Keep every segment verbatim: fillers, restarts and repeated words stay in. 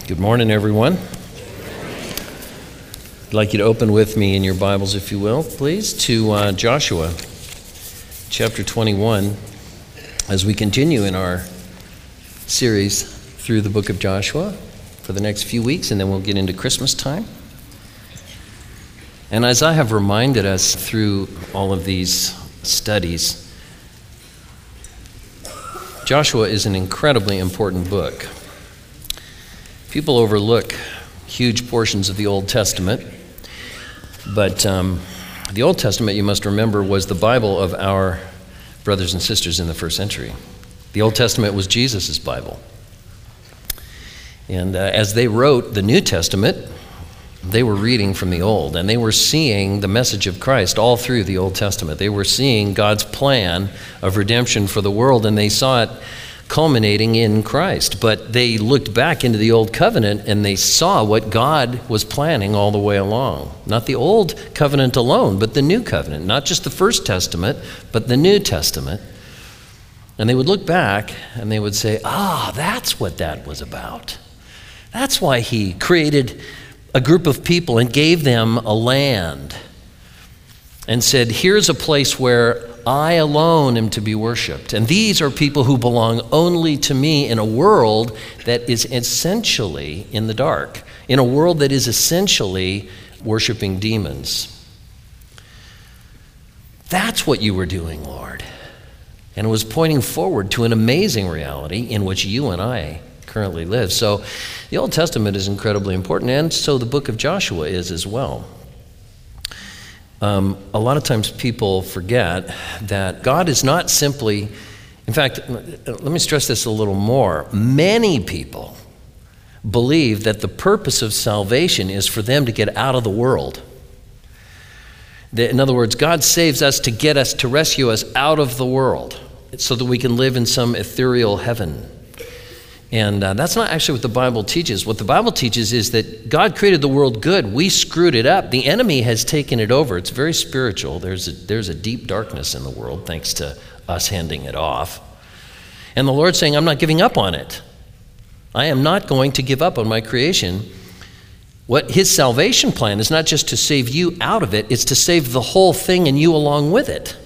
Good morning, everyone. I'd like you to open with me in your Bibles, if you will, please, to uh, Joshua chapter twenty-one, as we continue in our series through the book of Joshua for the next few weeks, and then we'll get into Christmas time. And as I have reminded us through all of these studies, Joshua is an incredibly important book. People overlook huge portions of the Old Testament, but um, the Old Testament, you must remember, was the Bible of our brothers and sisters in the first century. The Old Testament was Jesus' Bible. And uh, as they wrote the New Testament, they were reading from the Old, and they were seeing the message of Christ all through the Old Testament. They were seeing God's plan of redemption for the world, and they saw it culminating in Christ. But they looked back into the Old Covenant and they saw what God was planning all the way along. Not the Old Covenant alone, but the New Covenant. Not just the First Testament, but the New Testament. And they would look back and they would say, ah, that's what that was about. That's why he created a group of people and gave them a land and said, here's a place where I alone am to be worshiped. And these are people who belong only to me in a world that is essentially in the dark, in a world that is essentially worshiping demons. That's what you were doing, Lord. And it was pointing forward to an amazing reality in which you and I currently live. So the Old Testament is incredibly important, and so the book of Joshua is as well. Um, a lot of times people forget that God is not simply, in fact, let me stress this a little more. Many people believe that the purpose of salvation is for them to get out of the world. In other words, God saves us to get us, to rescue us out of the world so that we can live in some ethereal heaven. And uh, that's not actually what the Bible teaches. What the Bible teaches is that God created the world good. We screwed it up. The enemy has taken it over. It's very spiritual. There's a, there's a deep darkness in the world thanks to us handing it off. And the Lord's saying, I'm not giving up on it. I am not going to give up on my creation. What his salvation plan is not just to save you out of it, it's to save the whole thing and you along with it.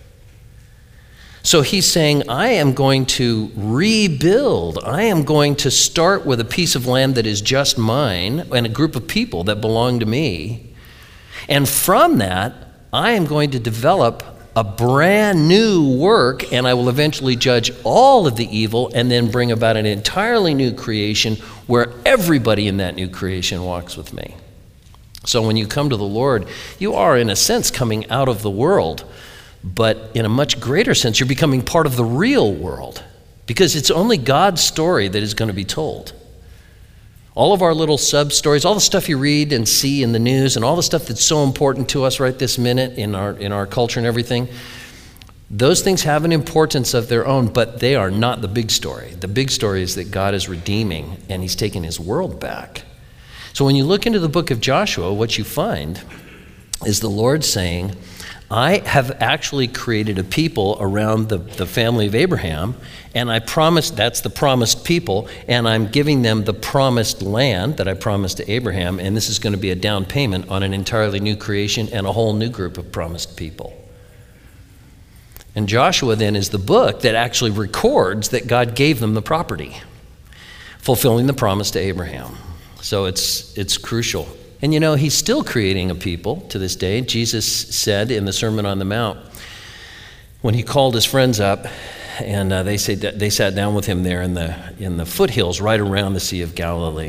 So he's saying, I am going to rebuild. I am going to start with a piece of land that is just mine and a group of people that belong to me. And from that, I am going to develop a brand new work, and I will eventually judge all of the evil and then bring about an entirely new creation where everybody in that new creation walks with me. So when you come to the Lord, you are, in a sense, coming out of the world. But in a much greater sense, you're becoming part of the real world, because it's only God's story that is going to be told. All of our little sub-stories, all the stuff you read and see in the news, and all the stuff that's so important to us right this minute in our in our culture and everything, those things have an importance of their own, but they are not the big story. The big story is that God is redeeming, and he's taking his world back. So when you look into the book of Joshua, what you find is the Lord saying, I have actually created a people around the, the family of Abraham, and I promised, that's the promised people, and I'm giving them the promised land that I promised to Abraham, and this is going to be a down payment on an entirely new creation and a whole new group of promised people. And Joshua then is the book that actually records that God gave them the property, fulfilling the promise to Abraham. So it's it's crucial. And you know, he's still creating a people to this day. Jesus said in the Sermon on the Mount, when he called his friends up, and uh, they said they sat down with him there in the in the foothills right around the Sea of Galilee.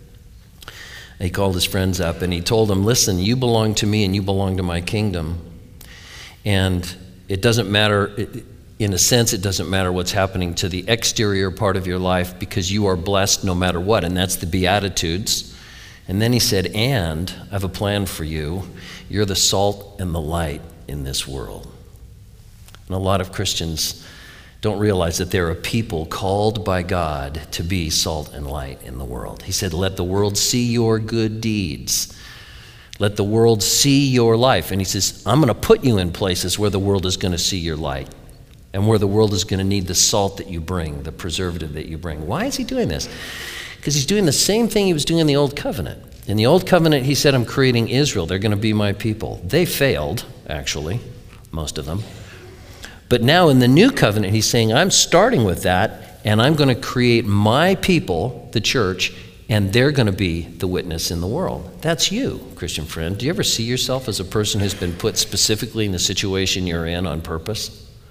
He called his friends up and he told them, listen, you belong to me and you belong to my kingdom. And it doesn't matter, in a sense, it doesn't matter what's happening to the exterior part of your life, because you are blessed no matter what. And that's the Beatitudes. And then he said, and I have a plan for you. You're the salt and the light in this world. And a lot of Christians don't realize that there are people called by God to be salt and light in the world. He said, let the world see your good deeds. Let the world see your life. And he says, I'm going to put you in places where the world is going to see your light and where the world is going to need the salt that you bring, the preservative that you bring. Why is he doing this? Because he's doing the same thing he was doing in the Old Covenant. In the Old Covenant, he said, I'm creating Israel. They're going to be my people. They failed, actually, most of them. But now in the New Covenant, he's saying, I'm starting with that, and I'm going to create my people, the church, and they're going to be the witness in the world. That's you, Christian friend. Do you ever see yourself as a person who's been put specifically in the situation you're in on purpose?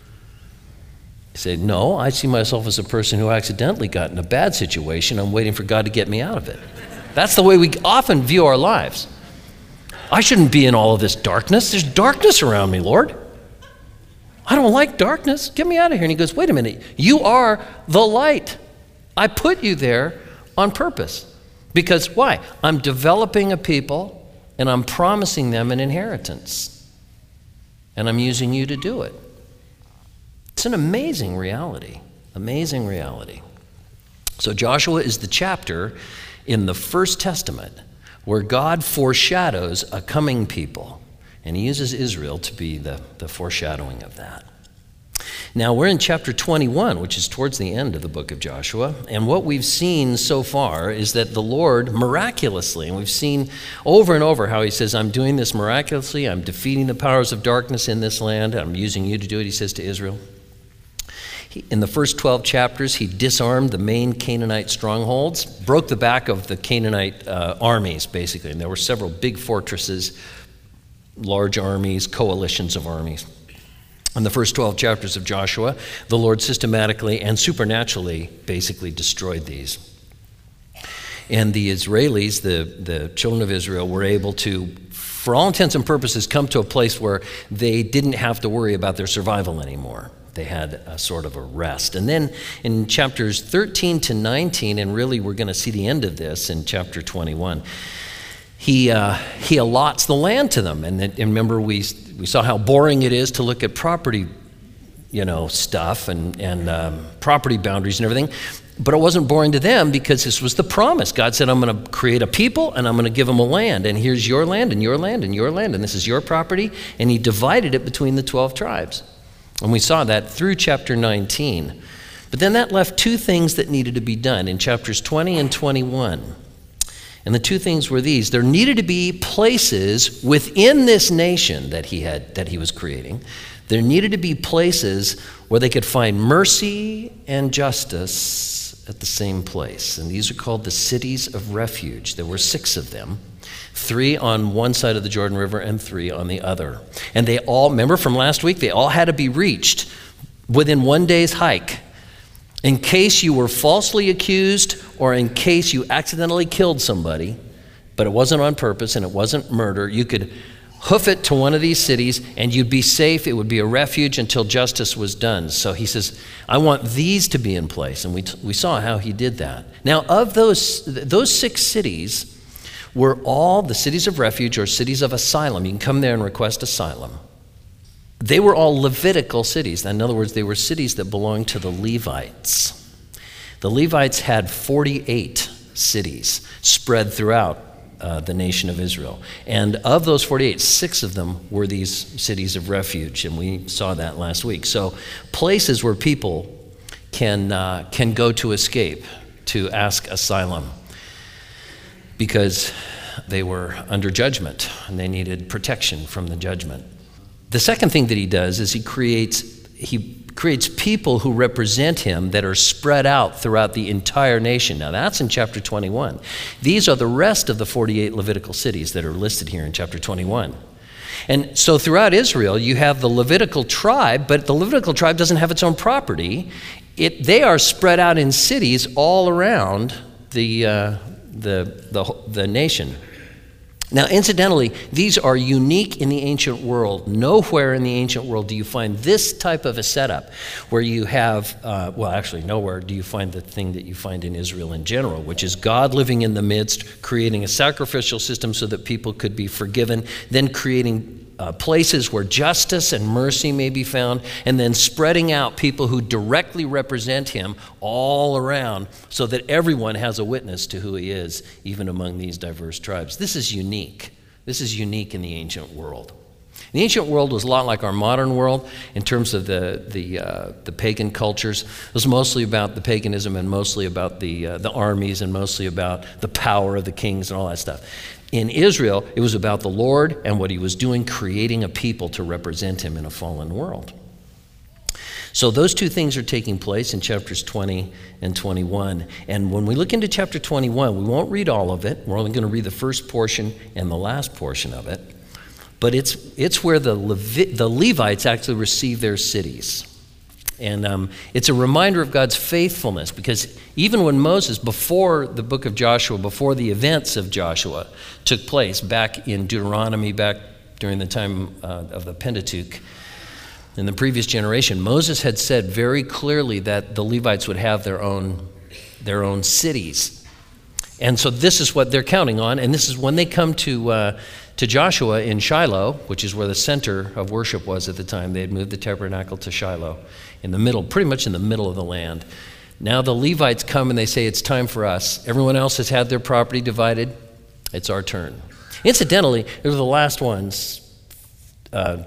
You say, no, I see myself as a person who accidentally got in a bad situation. I'm waiting for God to get me out of it. That's the way we often view our lives. I shouldn't be in all of this darkness. There's darkness around me, Lord. I don't like darkness. Get me out of here. And he goes, wait a minute. You are the light. I put you there on purpose. Because why? I'm developing a people and I'm promising them an inheritance. And I'm using you to do it. It's an amazing reality. Amazing reality. So Joshua is the chapter in the First Testament where God foreshadows a coming people. And he uses Israel to be the, the foreshadowing of that. Now, we're in chapter twenty-one, which is towards the end of the book of Joshua. And what we've seen so far is that the Lord miraculously, and we've seen over and over how he says, I'm doing this miraculously. I'm defeating the powers of darkness in this land. I'm using you to do it, he says to Israel. He, in the first twelve chapters, he disarmed the main Canaanite strongholds, broke the back of the Canaanite uh, armies, basically. And there were several big fortresses, large armies, coalitions of armies. In the first twelve chapters of Joshua, the Lord systematically and supernaturally basically destroyed these. And the Israelis, the, the children of Israel, were able to, for all intents and purposes, come to a place where they didn't have to worry about their survival anymore. They had a sort of a rest. And then in chapters thirteen to nineteen, and really we're going to see the end of this in chapter twenty-one, He uh, he allots the land to them, and, and remember we we saw how boring it is to look at property, you know, stuff and and um, property boundaries and everything. But it wasn't boring to them because this was the promise. God said, "I'm going to create a people, and I'm going to give them a land, and here's your land, and your land, and your land, and this is your property." And He divided it between the twelve tribes, and we saw that through chapter nineteen. But then that left two things that needed to be done in chapters twenty and twenty-one. And the two things were these. There needed to be places within this nation that he had, that he was creating. There needed to be places where they could find mercy and justice at the same place. And these are called the cities of refuge. There were six of them, three on one side of the Jordan River and three on the other. And they all, remember from last week, they all had to be reached within one day's hike. In case you were falsely accused or in case you accidentally killed somebody, but it wasn't on purpose and it wasn't murder, you could hoof it to one of these cities and you'd be safe. It would be a refuge until justice was done. So he says, I want these to be in place. And we, t- we saw how he did that. Now, of those, those six cities were all the cities of refuge or cities of asylum. You can come there and request asylum. They were all Levitical cities. In other words, they were cities that belonged to the Levites. The Levites had forty-eight cities spread throughout uh, the nation of Israel. And of those forty-eight, six of them were these cities of refuge, and we saw that last week. So places where people can, uh, can go to escape, to ask asylum, because they were under judgment, and they needed protection from the judgment. The second thing that he does is he creates he creates people who represent him that are spread out throughout the entire nation. Now that's in chapter twenty-one. These are the rest of the forty-eight Levitical cities that are listed here in chapter twenty-one. And so throughout Israel, you have the Levitical tribe, but the Levitical tribe doesn't have its own property. It, they are spread out in cities all around the, uh, the, the, the nation. Now, incidentally, these are unique in the ancient world. Nowhere in the ancient world do you find this type of a setup where you have, uh, well, actually, nowhere do you find the thing that you find in Israel in general, which is God living in the midst, creating a sacrificial system so that people could be forgiven, then creating uh, places where justice and mercy may be found, and then spreading out people who directly represent him all around so that everyone has a witness to who he is, even among these diverse tribes. This is unique. This is unique in the ancient world. The ancient world was a lot like our modern world in terms of the the, uh, the pagan cultures. It was mostly about the paganism and mostly about the uh, the armies and mostly about the power of the kings and all that stuff. In Israel, it was about the Lord and what he was doing, creating a people to represent him in a fallen world. So those two things are taking place in chapters twenty and twenty-one. And when we look into chapter twenty-one, we won't read all of it. We're only going to read the first portion and the last portion of it. But it's it's where the Levi- the Levites actually receive their cities. And um, it's a reminder of God's faithfulness, because even when Moses, before the book of Joshua, before the events of Joshua took place back in Deuteronomy, back during the time uh, of the Pentateuch, in the previous generation, Moses had said very clearly that the Levites would have their own, their own cities. And so this is what they're counting on, and this is when they come to uh, to Joshua in Shiloh, which is where the center of worship was at the time. They had moved the tabernacle to Shiloh, in the middle, pretty much in the middle of the land. Now the Levites come and they say, it's time for us. Everyone else has had their property divided. It's our turn. Incidentally, they were the last ones uh,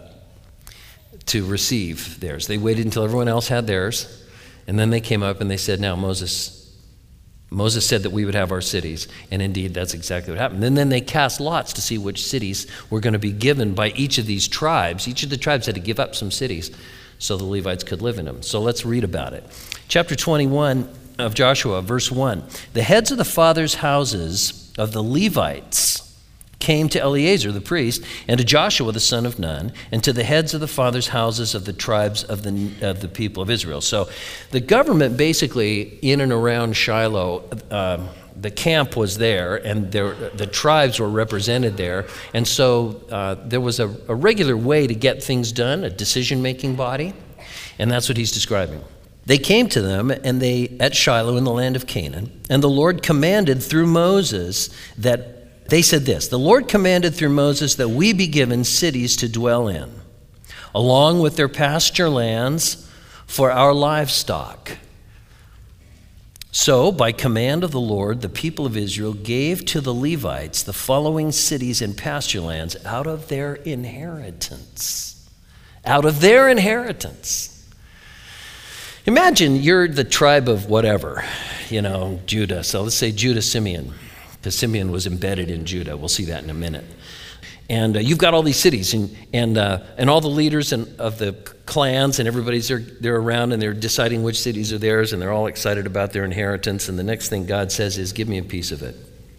to receive theirs. They waited until everyone else had theirs, and then they came up and they said, now Moses, Moses said that we would have our cities, and indeed that's exactly what happened. And then they cast lots to see which cities were going to be given by each of these tribes. Each of the tribes had to give up some cities so the Levites could live in them. So let's read about it. Chapter twenty-one of Joshua, verse one. The heads of the fathers' houses of the Levites came to Eleazar the priest, and to Joshua the son of Nun, and to the heads of the fathers' houses of the tribes of the of the people of Israel. So the government basically in and around Shiloh, uh, the camp was there, and there, the tribes were represented there. And so uh, there was a, a regular way to get things done, a decision-making body, and that's what he's describing. They came to them, and they at Shiloh in the land of Canaan, and the Lord commanded through Moses that They said this, the Lord commanded through Moses that we be given cities to dwell in, along with their pasture lands for our livestock. So, by command of the Lord, the people of Israel gave to the Levites the following cities and pasture lands out of their inheritance. Out of their inheritance. Imagine you're the tribe of whatever, you know, Judah. So let's say Judah, Simeon. Because Simeon was embedded in Judah. We'll see that in a minute. And uh, you've got all these cities, and and uh, and all the leaders and of the clans, and everybody's there, they're around, and they're deciding which cities are theirs, and they're all excited about their inheritance. And the next thing God says is, give me a piece of it.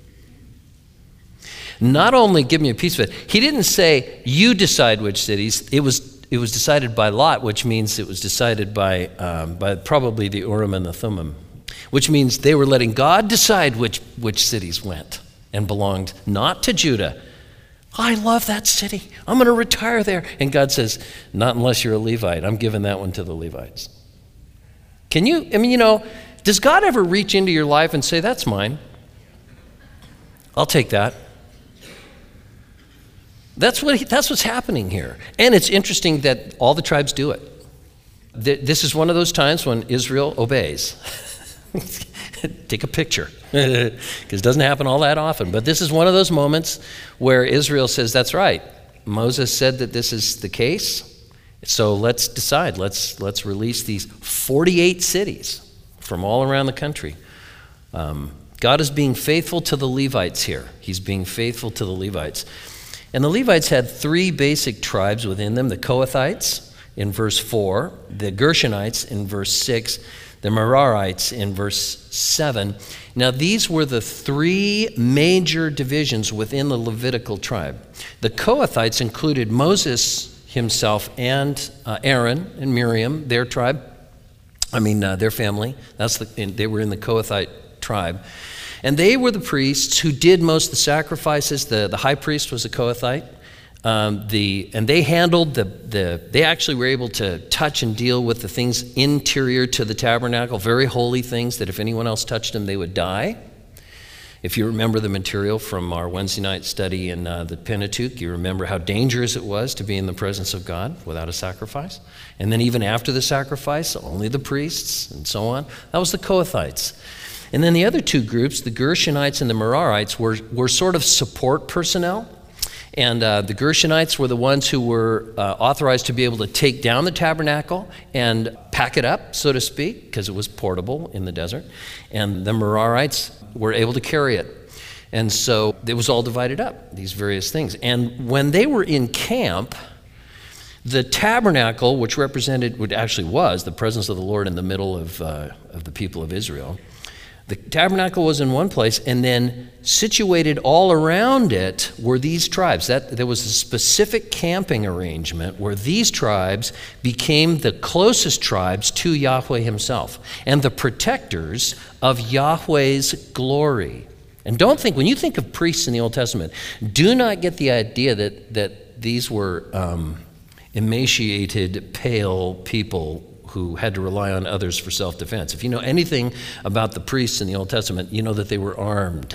Not only give me a piece of it, he didn't say, you decide which cities. It was it was decided by lot, which means it was decided by um, by probably the Urim and the Thummim, which means they were letting God decide which, which cities went and belonged not to Judah. I love that city. I'm going to retire there. And God says, not unless you're a Levite. I'm giving that one to the Levites. Can you, I mean, you know, does God ever reach into your life and say, that's mine? I'll take that. That's what he, that's what's happening here. And it's interesting that all the tribes do it. This is one of those times when Israel obeys. Take a picture, because it doesn't happen all that often. But this is one of those moments where Israel says, that's right. Moses said that this is the case, so let's decide. Let's let's release these forty-eight cities from all around the country. Um, God is being faithful to the Levites here. He's being faithful to the Levites. And the Levites had three basic tribes within them, the Kohathites in verse four, the Gershonites in verse six, the Merarites in verse seven. Now, these were the three major divisions within the Levitical tribe. The Kohathites included Moses himself and uh, Aaron and Miriam, their tribe. I mean, uh, their family. That's the, they were in the Kohathite tribe. And they were the priests who did most of the sacrifices. The, the high priest was a Kohathite. Um, the and they handled the the they actually were able to touch and deal with the things interior to the tabernacle, very holy things that if anyone else touched them, they would die. If you remember the material from our Wednesday night study in uh, the Pentateuch, you remember how dangerous it was to be in the presence of God without a sacrifice. And then even after the sacrifice, only the priests and so on. That was the Kohathites. And then the other two groups, the Gershonites and the Merarites, were were sort of support personnel. And uh, the Gershonites were the ones who were uh, authorized to be able to take down the tabernacle and pack it up, so to speak, because it was portable in the desert. And the Merarites were able to carry it. And so it was all divided up, these various things. And when they were in camp, the tabernacle, which represented, what actually was, the presence of the Lord in the middle of, uh, of the people of Israel, the tabernacle was in one place, and then situated all around it were these tribes. That there was a specific camping arrangement where these tribes became the closest tribes to Yahweh himself and the protectors of Yahweh's glory. And don't think, when you think of priests in the Old Testament, do not get the idea that, that these were um, emaciated, pale people who had to rely on others for self-defense. If you know anything about the priests in the Old Testament, you know that they were armed.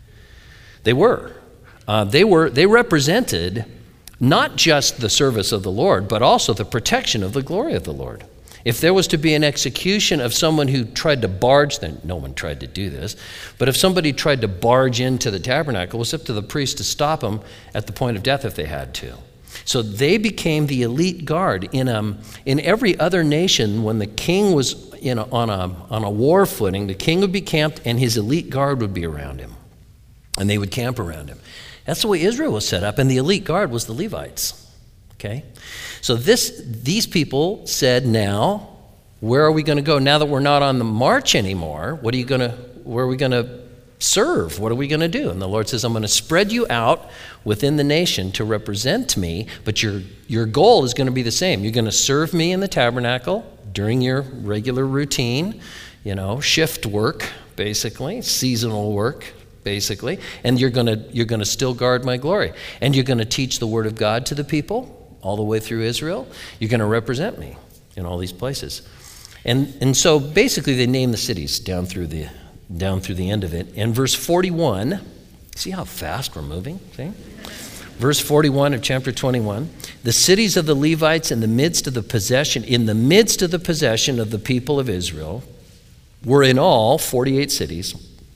They were. Uh, they were. They represented not just the service of the Lord, but also the protection of the glory of the Lord. If there was to be an execution of someone who tried to barge, then no one tried to do this, but if somebody tried to barge into the tabernacle, it was up to the priest to stop them at the point of death if they had to. So they became the elite guard. In um in every other nation, when the king was in a, on a on a war footing, the king would be camped and his elite guard would be around him, and they would camp around him. That's the way Israel was set up, and the elite guard was the Levites. Okay, so this these people said, now where are we going to go now that we're not on the march anymore? What are you going to? Where are we going to serve? What are we going to do? And the Lord says, I'm going to spread you out within the nation to represent me, but your your goal is going to be the same. You're going to serve me in the tabernacle during your regular routine, you know, shift work, basically, seasonal work, basically, and you're going to you're going to still guard my glory. And you're going to teach the word of God to the people all the way through Israel. You're going to represent me in all these places. And and so basically they name the cities down through the down through the end of it. And verse forty-one, see how fast we're moving? See? Verse forty-one of chapter twenty-one, the cities of the Levites in the midst of the possession, in the midst of the possession of the people of Israel, were in all forty-eight cities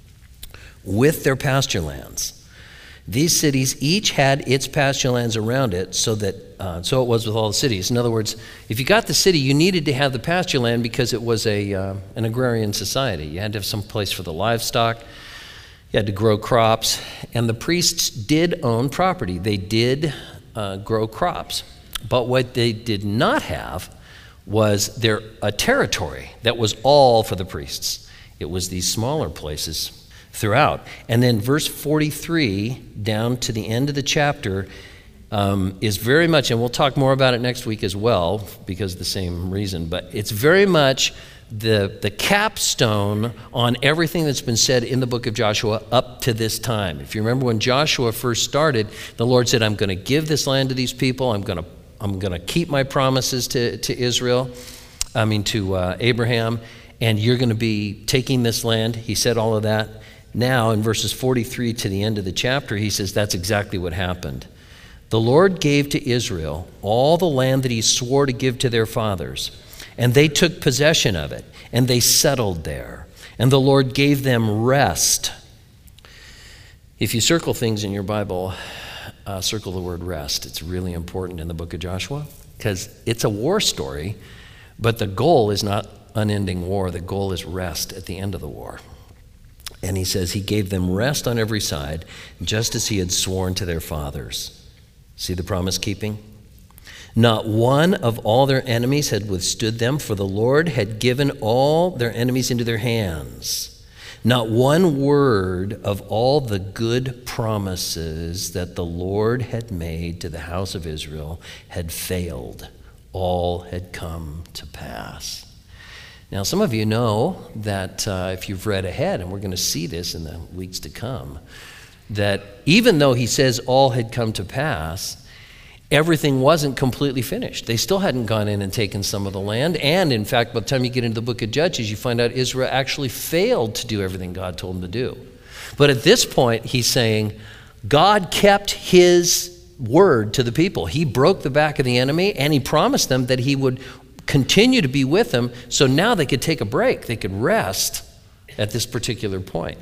with their pasture lands. These cities each had its pasture lands around it, so that uh, so it was with all the cities. In other words, if you got the city, you needed to have the pasture land because it was a uh, an agrarian society. You had to have some place for the livestock. You had to grow crops, and the priests did own property. They did uh, grow crops, but what they did not have was their a territory that was all for the priests. It was these smaller places throughout. And then verse forty-three down to the end of the chapter um, is very much, and we'll talk more about it next week as well because of the same reason, but it's very much the, the capstone on everything that's been said in the book of Joshua up to this time. If you remember when Joshua first started, the Lord said, I'm going to give this land to these people. I'm going to I'm going to keep my promises to, to Israel, I mean to uh, Abraham, and you're going to be taking this land. He said all of that. Now, in verses forty-three to the end of the chapter, he says that's exactly what happened. The Lord gave to Israel all the land that he swore to give to their fathers, and they took possession of it, and they settled there. And the Lord gave them rest. If you circle things in your Bible, uh, circle the word rest. It's really important in the book of Joshua because it's a war story, but the goal is not unending war. The goal is rest at the end of the war. And he says he gave them rest on every side, just as he had sworn to their fathers. See the promise keeping? Not one of all their enemies had withstood them, for the Lord had given all their enemies into their hands. Not one word of all the good promises that the Lord had made to the house of Israel had failed. All had come to pass. Now, some of you know that uh, if you've read ahead, and we're going to see this in the weeks to come, that even though he says all had come to pass, everything wasn't completely finished. They still hadn't gone in and taken some of the land. And in fact, by the time you get into the book of Judges, you find out Israel actually failed to do everything God told them to do. But at this point, he's saying God kept his word to the people. He broke the back of the enemy, and he promised them that he would continue to be with them, so now they could take a break. They could rest at this particular point.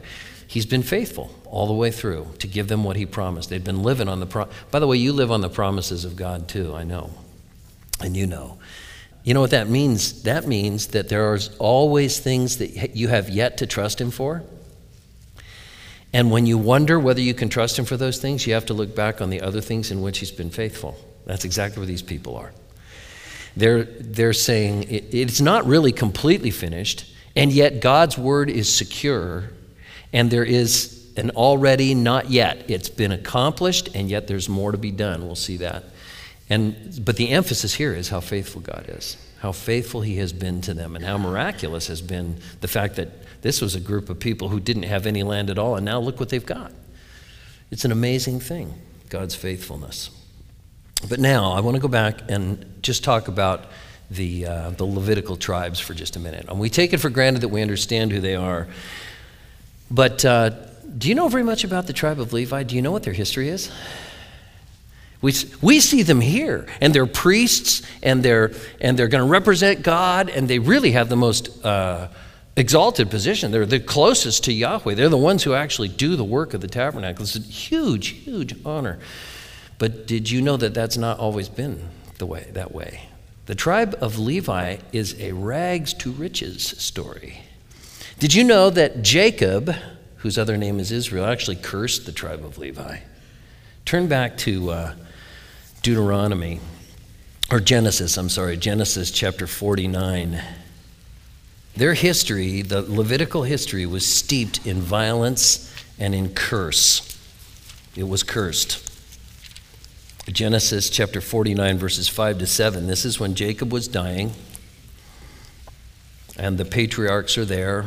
he's been faithful all the way through to give them what he promised. They've been living on the pro- By the way, you live on the promises of God too, I know. And you know. You know what that means? That means that there are always things that you have yet to trust him for. And when you wonder whether you can trust him for those things, you have to look back on the other things in which he's been faithful. That's exactly where these people are. They're, they're saying it, it's not really completely finished, and yet God's word is secure, and there is an already not yet. It's been accomplished, and yet there's more to be done. We'll see that. And but the emphasis here is how faithful God is, how faithful he has been to them, and how miraculous has been the fact that this was a group of people who didn't have any land at all, and now look what they've got. It's an amazing thing, God's faithfulness. But now I want to go back and just talk about the uh, the Levitical tribes for just a minute. And we take it for granted that we understand who they are. But uh, do you know very much about the tribe of Levi? Do you know what their history is? We, we see them here, and they're priests, and they're and they're going to represent God, and they really have the most uh, exalted position. They're the closest to Yahweh. They're the ones who actually do the work of the tabernacle. It's a huge, huge honor. But did you know that that's not always been the way that way? The tribe of Levi is a rags to riches story. Did you know that Jacob, whose other name is Israel, actually cursed the tribe of Levi? Turn back to uh, Deuteronomy, or Genesis, I'm sorry, Genesis chapter forty-nine. Their history, the Levitical history, was steeped in violence and in curse. It was cursed. Genesis chapter forty-nine, verses five to seven. This is when Jacob was dying, and the patriarchs are there.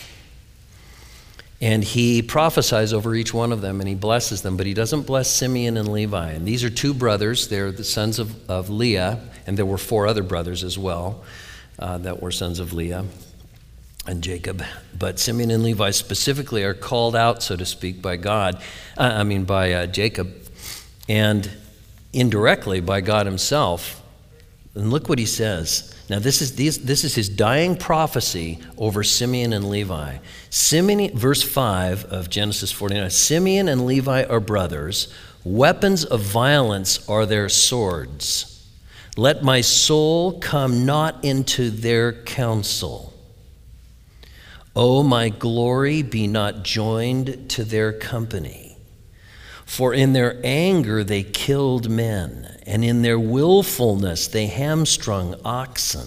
And he prophesies over each one of them, and he blesses them, but he doesn't bless Simeon and Levi. And these are two brothers. They're the sons of, of Leah, and there were four other brothers as well uh, that were sons of Leah and Jacob. But Simeon and Levi specifically are called out, so to speak, by God, uh, I mean by uh, Jacob, and indirectly by God himself. And look what he says. Now, this is these, this is his dying prophecy over Simeon and Levi. Simeon, verse five of Genesis forty-nine, Simeon and Levi are brothers. Weapons of violence are their swords. Let my soul come not into their counsel. O my glory, be not joined to their company. For in their anger they killed men, and in their willfulness they hamstrung oxen.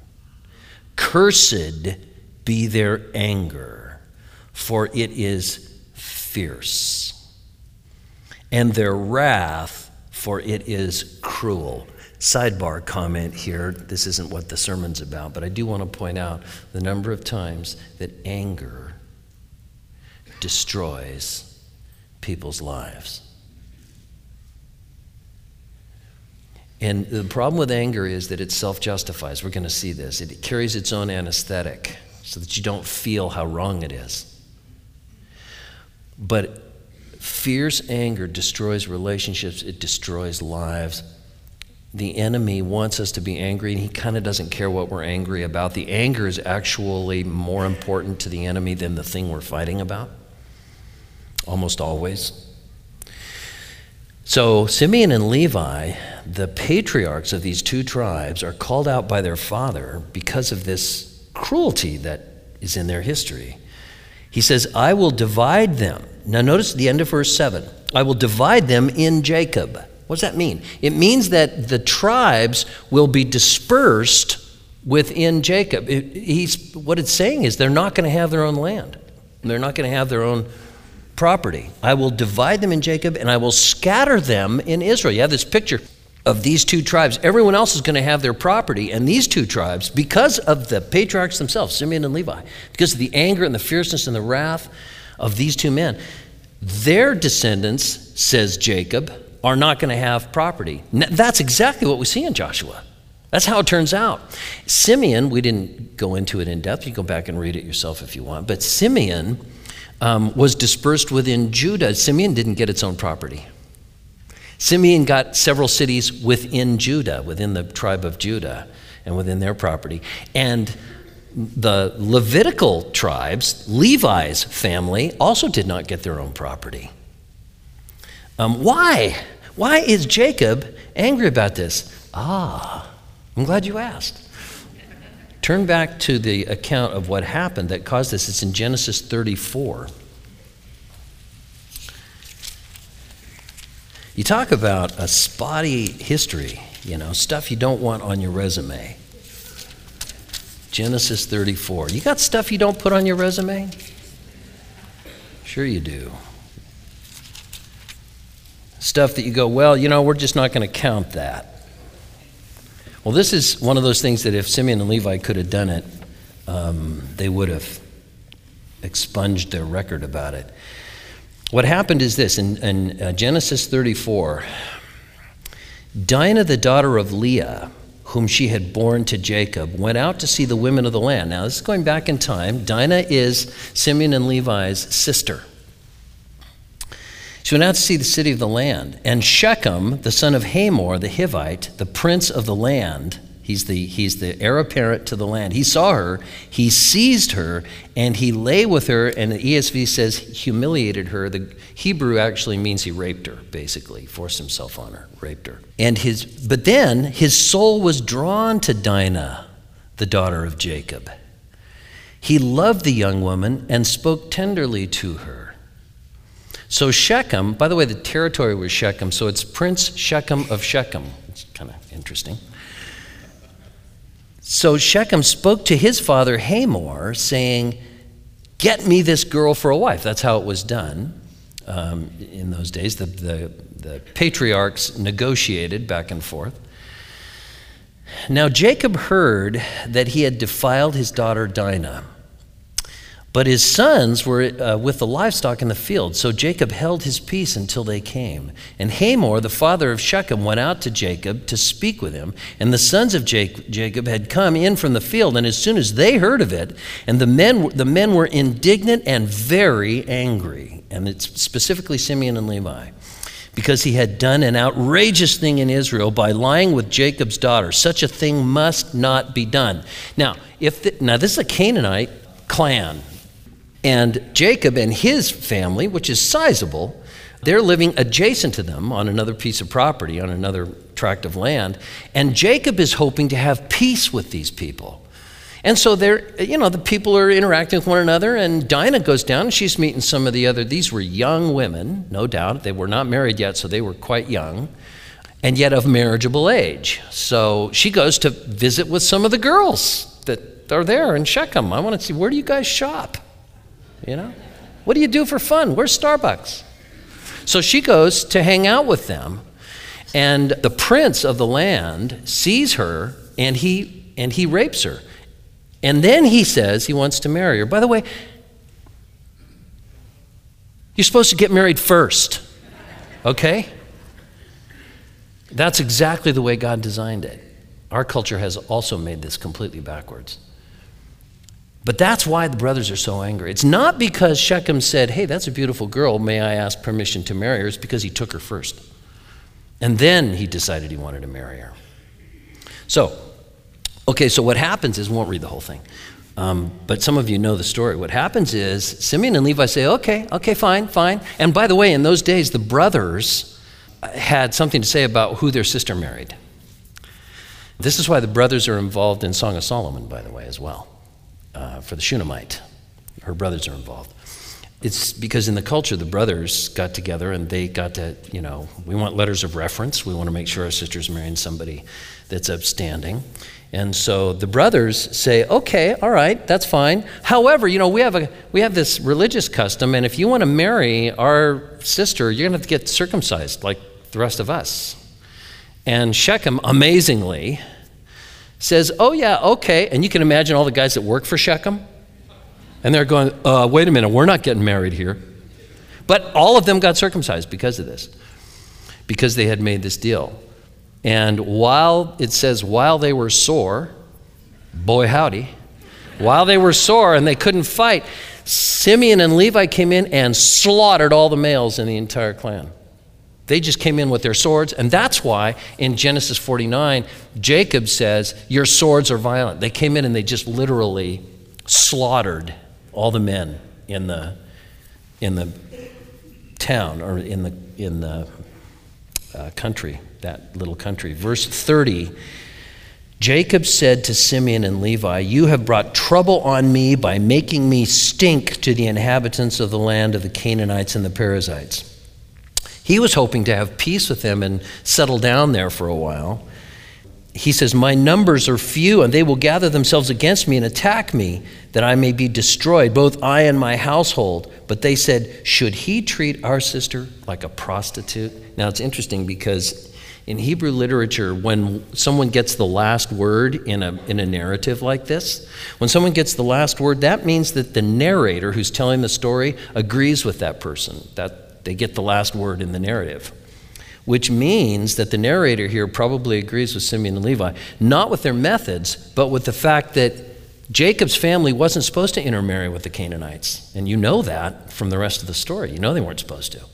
Cursed be their anger, for it is fierce, and their wrath, for it is cruel. Sidebar comment here, this isn't what the sermon's about, but I do want to point out the number of times that anger destroys people's lives. And the problem with anger is that it self-justifies. We're going to see this. It carries its own anesthetic so that you don't feel how wrong it is. But fierce anger destroys relationships. It destroys lives. The enemy wants us to be angry, and he kind of doesn't care what we're angry about. The anger is actually more important to the enemy than the thing we're fighting about. Almost always. So Simeon and Levi, the patriarchs of these two tribes, are called out by their father because of this cruelty that is in their history. He says, I will divide them. Now notice the end of verse seven. I will divide them in Jacob. What does that mean? It means that the tribes will be dispersed within Jacob. It, he's, what it's saying is they're not going to have their own land. They're not going to have their own property. I will divide them in Jacob, and I will scatter them in Israel. You have this picture of these two tribes. Everyone else is going to have their property, and these two tribes, because of the patriarchs themselves, Simeon and Levi, because of the anger and the fierceness and the wrath of these two men, their descendants, says Jacob, are not going to have property. That's exactly what we see in Joshua. That's how it turns out. Simeon, we didn't go into it in depth. You can go back and read it yourself if you want. But Simeon um, was dispersed within Judah. Simeon didn't get its own property. Simeon got several cities within Judah, within the tribe of Judah, and within their property. And the Levitical tribes, Levi's family, also did not get their own property. Um, why? Why is Jacob angry about this? Ah, I'm glad you asked. Turn back to the account of what happened that caused this. It's in Genesis thirty-four. You talk about a spotty history, you know, stuff you don't want on your resume. Genesis thirty-four. You got stuff you don't put on your resume? Sure you do. Stuff that you go, well, you know, we're just not going to count that. Well, this is one of those things that if Simeon and Levi could have done it, um, they would have expunged their record about it. What happened is this, in, in uh, Genesis thirty-four, Dinah, the daughter of Leah, whom she had borne to Jacob, went out to see the women of the land. Now, this is going back in time. Dinah is Simeon and Levi's sister. She went out to see the city of the land. And Shechem, the son of Hamor, the Hivite, the prince of the land, he's the, he's the heir apparent to the land. He saw her, he seized her, and he lay with her, and the E S V says humiliated her. The Hebrew actually means he raped her, basically, forced himself on her, raped her. And his, but then his soul was drawn to Dinah, the daughter of Jacob. He loved the young woman and spoke tenderly to her. So Shechem, by the way, the territory was Shechem, so it's Prince Shechem of Shechem. It's kind of interesting. So Shechem spoke to his father Hamor, saying, get me this girl for a wife. That's how it was done um, in those days. The, the, the patriarchs negotiated back and forth. Now Jacob heard that he had defiled his daughter Dinah, but his sons were uh, with the livestock in the field. So Jacob held his peace until they came. And Hamor, the father of Shechem, went out to Jacob to speak with him. And the sons of Jacob had come in from the field. And as soon as they heard of it, and the men, the men were indignant and very angry. And it's specifically Simeon and Levi, because he had done an outrageous thing in Israel by lying with Jacob's daughter. Such a thing must not be done. Now, if the, now this is a Canaanite clan. And Jacob and his family, which is sizable, they're living adjacent to them on another piece of property, on another tract of land. And Jacob is hoping to have peace with these people. And so they're, you know, the people are interacting with one another, and Dinah goes down and she's meeting some of the other, these were young women, no doubt. They were not married yet, so they were quite young, and yet of marriageable age. So she goes to visit with some of the girls that are there in Shechem. I want to see, where do you guys shop? You know, what do you do for fun? Where's Starbucks? So she goes to hang out with them, and the prince of the land sees her, and he and he rapes her. And then he says he wants to marry her. By the way, you're supposed to get married first, okay? That's exactly the way God designed it. Our culture has also made this completely backwards. But that's why the brothers are so angry. It's not because Shechem said, hey, that's a beautiful girl, may I ask permission to marry her? It's because he took her first. And then he decided he wanted to marry her. So, okay, so what happens is, we won't read the whole thing, um, but some of you know the story. What happens is, Simeon and Levi say, okay, okay, fine, fine. And by the way, in those days, the brothers had something to say about who their sister married. This is why the brothers are involved in Song of Solomon, by the way, as well. Uh, for the Shunammite. Her brothers are involved. It's because in the culture, the brothers got together and they got to, you know, we want letters of reference. We want to make sure our sister's marrying somebody that's upstanding. And so the brothers say, okay, all right, that's fine. However, you know, we have a we have this religious custom, and if you want to marry our sister, you're going to have to get circumcised like the rest of us. And Shechem, amazingly, says, oh yeah, okay. And you can imagine all the guys that work for Shechem. And they're going, uh, wait a minute, we're not getting married here. But all of them got circumcised because of this. Because they had made this deal. And while, it says, while they were sore, boy howdy, while they were sore and they couldn't fight, Simeon and Levi came in and slaughtered all the males in the entire clan. They just came in with their swords, and that's why in Genesis forty-nine, Jacob says, your swords are violent. They came in and they just literally slaughtered all the men in the in the town or in the in the uh, country, that little country. Verse thirty, Jacob said to Simeon and Levi, you have brought trouble on me by making me stink to the inhabitants of the land of the Canaanites and the Perizzites. He was hoping to have peace with them and settle down there for a while. He says, my numbers are few, and they will gather themselves against me and attack me, that I may be destroyed, both I and my household. But they said, should he treat our sister like a prostitute? Now, it's interesting because in Hebrew literature, when someone gets the last word in a, in a narrative like this, when someone gets the last word, that means that the narrator who's telling the story agrees with that person, that they get the last word in the narrative, which means that the narrator here probably agrees with Simeon and Levi, not with their methods, but with the fact that Jacob's family wasn't supposed to intermarry with the Canaanites. And you know that from the rest of the story. You know they weren't supposed to.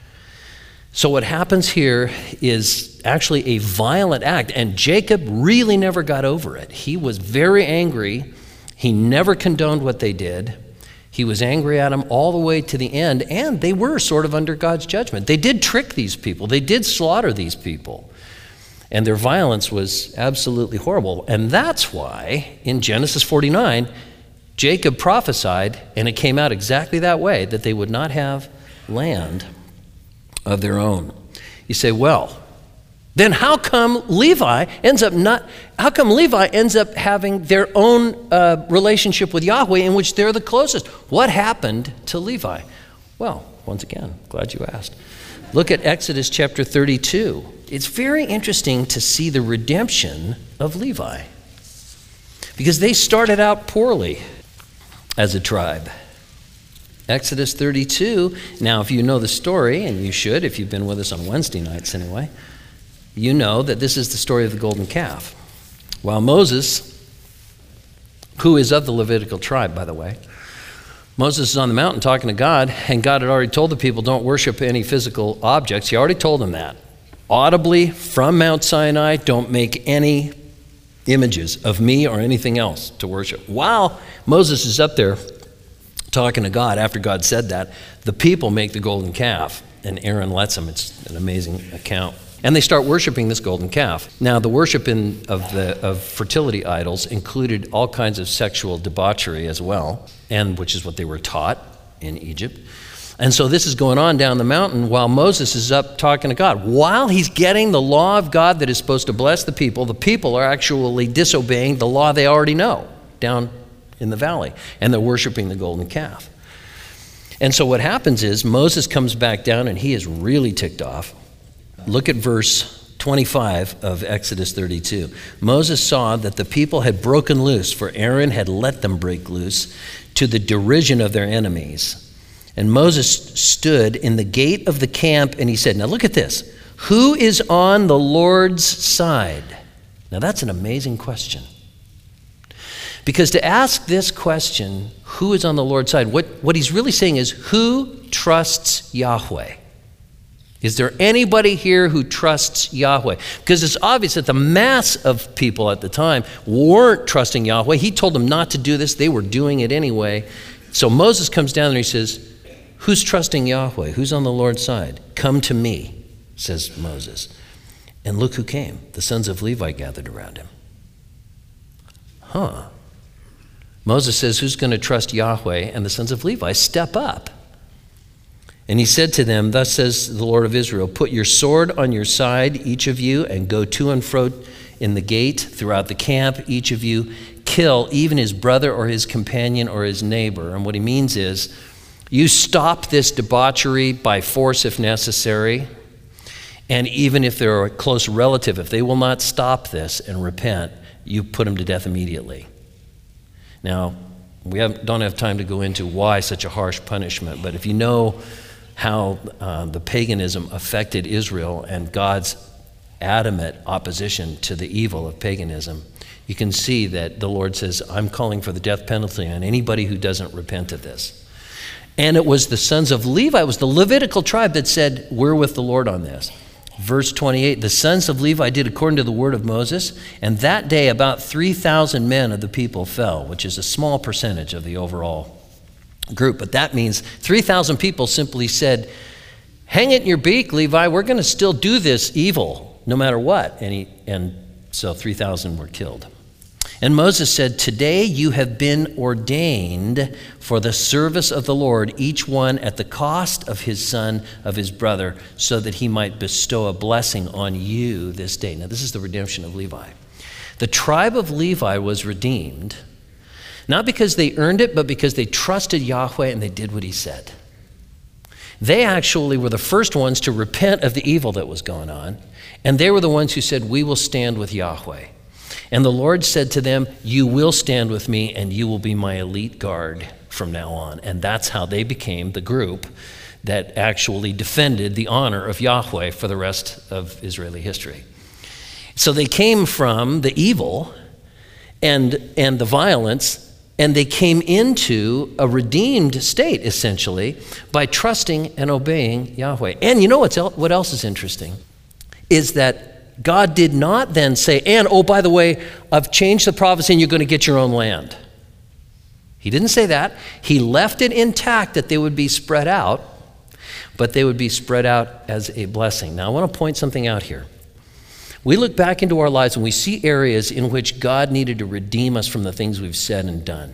So what happens here is actually a violent act, and Jacob really never got over it. He was very angry. He never condoned what they did. He was angry at them all the way to the end, and they were sort of under God's judgment. They did trick these people. They did slaughter these people, and their violence was absolutely horrible. And that's why in Genesis forty-nine, Jacob prophesied, and it came out exactly that way, that they would not have land of their own. You say, well, then how come Levi ends up not, how come Levi ends up having their own uh, relationship with Yahweh in which they're the closest? What happened to Levi? Well, once again, glad you asked. Look at Exodus chapter thirty-two. It's very interesting to see the redemption of Levi, because they started out poorly as a tribe. Exodus thirty-two, now if you know the story, and you should if you've been with us on Wednesday nights anyway, you know that this is the story of the golden calf. While Moses, who is of the Levitical tribe, by the way, Moses is on the mountain talking to God, and God had already told the people, don't worship any physical objects. He already told them that. Audibly, from Mount Sinai, don't make any images of me or anything else to worship. While Moses is up there talking to God, after God said that, the people make the golden calf, and Aaron lets them. It's an amazing account. And they start worshiping this golden calf. Now, the worship in, of, the, of fertility idols included all kinds of sexual debauchery as well, and which is what they were taught in Egypt. And so this is going on down the mountain while Moses is up talking to God. While he's getting the law of God that is supposed to bless the people, the people are actually disobeying the law they already know down in the valley, and they're worshiping the golden calf. And so what happens is Moses comes back down, and he is really ticked off. Look at verse twenty-five of Exodus thirty-two. Moses saw that the people had broken loose, for Aaron had let them break loose, to the derision of their enemies. And Moses stood in the gate of the camp, and he said, now look at this. Who is on the Lord's side? Now that's an amazing question. Because to ask this question, who is on the Lord's side, what, what he's really saying is, who trusts Yahweh? Is there anybody here who trusts Yahweh? Because it's obvious that the mass of people at the time weren't trusting Yahweh. He told them not to do this. They were doing it anyway. So Moses comes down and he says, who's trusting Yahweh? Who's on the Lord's side? Come to me, says Moses. And look who came. The sons of Levi gathered around him. Huh. Moses says, who's going to trust Yahweh? And the sons of Levi step up. And he said to them, thus says the Lord of Israel, put your sword on your side, each of you, and go to and fro in the gate throughout the camp, each of you. Kill even his brother or his companion or his neighbor. And what he means is, you stop this debauchery by force if necessary. And even if they're a close relative, if they will not stop this and repent, you put them to death immediately. Now, we have, don't have time to go into why such a harsh punishment, but if you know how uh, the paganism affected Israel and God's adamant opposition to the evil of paganism, you can see that the Lord says, I'm calling for the death penalty on anybody who doesn't repent of this. And it was the sons of Levi, it was the Levitical tribe that said, we're with the Lord on this. Verse twenty-eight, the sons of Levi did according to the word of Moses, and that day about three thousand men of the people fell, which is a small percentage of the overall group. But that means three thousand people simply said, hang it in your beak, Levi, we're going to still do this evil no matter what. And, he, and so three thousand were killed. And Moses said, today you have been ordained for the service of the Lord, each one at the cost of his son, of his brother, so that he might bestow a blessing on you this day. Now, this is the redemption of Levi. The tribe of Levi was redeemed, not because they earned it, but because they trusted Yahweh and they did what he said. They actually were the first ones to repent of the evil that was going on, and they were the ones who said, we will stand with Yahweh. And the Lord said to them, you will stand with me and you will be my elite guard from now on. And that's how they became the group that actually defended the honor of Yahweh for the rest of Israeli history. So they came from the evil and, and the violence, and they came into a redeemed state, essentially, by trusting and obeying Yahweh. And you know what's el- what else is interesting? Is that God did not then say, and oh, by the way, I've changed the prophecy and you're going to get your own land. He didn't say that. He left it intact that they would be spread out, but they would be spread out as a blessing. Now, I want to point something out here. We look back into our lives and we see areas in which God needed to redeem us from the things we've said and done.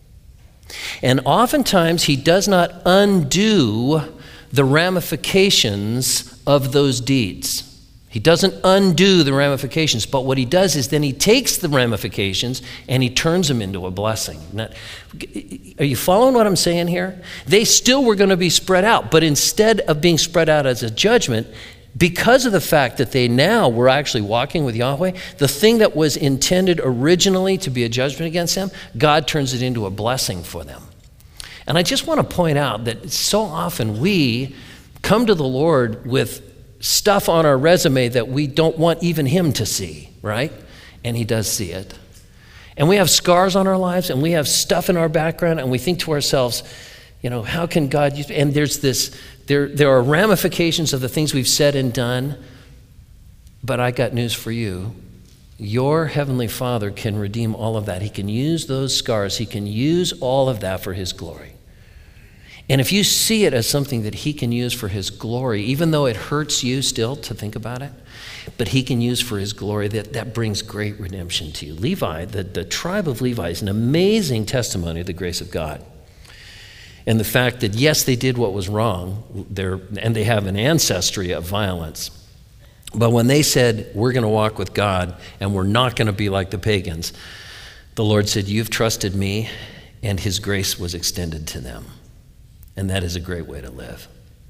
And oftentimes, he does not undo the ramifications of those deeds. He doesn't undo the ramifications, but what he does is then he takes the ramifications and he turns them into a blessing. Now, are you following what I'm saying here? They still were going to be spread out, but instead of being spread out as a judgment, because of the fact that they now were actually walking with Yahweh, the thing that was intended originally to be a judgment against them, God turns it into a blessing for them. And I just want to point out that so often we come to the Lord with stuff on our resume that we don't want even him to see, right? And he does see it. And we have scars on our lives and we have stuff in our background and we think to ourselves, you know, how can God use, and there's this, there, there are ramifications of the things we've said and done, but I got news for you. Your Heavenly Father can redeem all of that. He can use those scars. He can use all of that for his glory. And if you see it as something that he can use for his glory, even though it hurts you still to think about it, but he can use for his glory, that, that brings great redemption to you. Levi, the, the tribe of Levi, is an amazing testimony of the grace of God. And the fact that, yes, they did what was wrong, and they have an ancestry of violence. But when they said, we're going to walk with God and we're not going to be like the pagans, the Lord said, you've trusted me, and his grace was extended to them. And that is a great way to live.